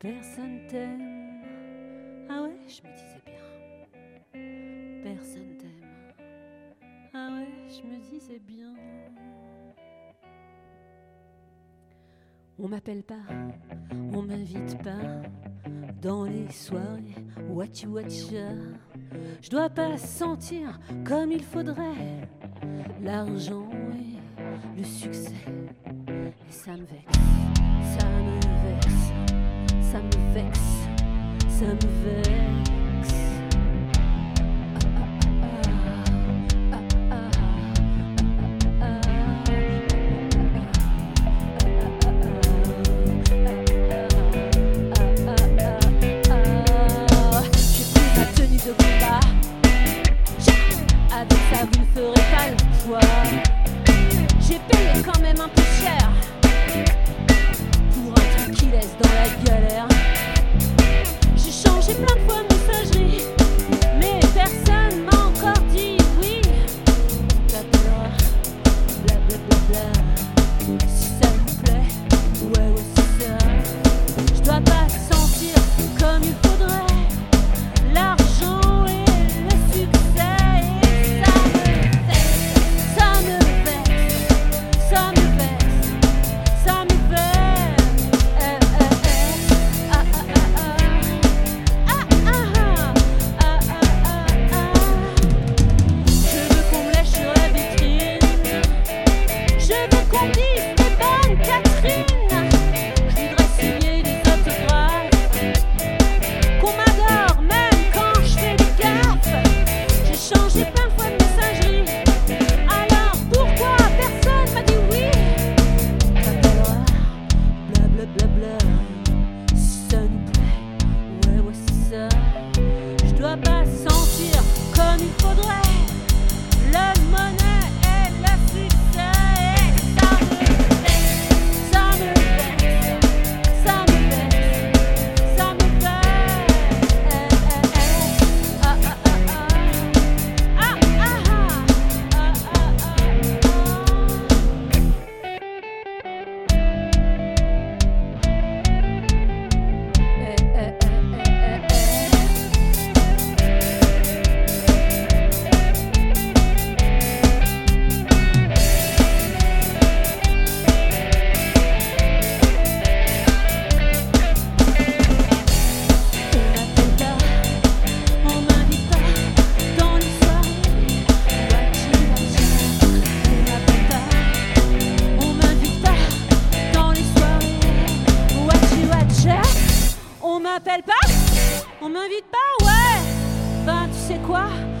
Personne t'aime. Ah ouais, je me disais bien. Personne t'aime. Ah ouais, je me disais bien. On m'appelle pas, on m'invite pas dans les soirées watcha watcha. Je dois pas sentir comme il faudrait l'argent et le succès. Et ça me vexe, ça me vexe, ça me vexe, ça me vexe. Avec ça vous ne ferez pas le poids. J'ai payé quand même un peu cher pour un truc qui laisse dans la galère. J'ai changé plein de fois de messagerie, mais personne m'a encore dit oui. T'appelleras blablabla si ça vous plaît, ouais c'est ça. Je dois pas sentir comme il faudrait l'argent et le succès. Je dois pas sentir comme il faudrait la monnaie et le succès. Et ça me vexe, ça me vexe, ça me vexe, ça me vexe. Ah ah ah ah ah ah On m'appelle pas, on m'invite pas, ouais. Ben tu sais quoi?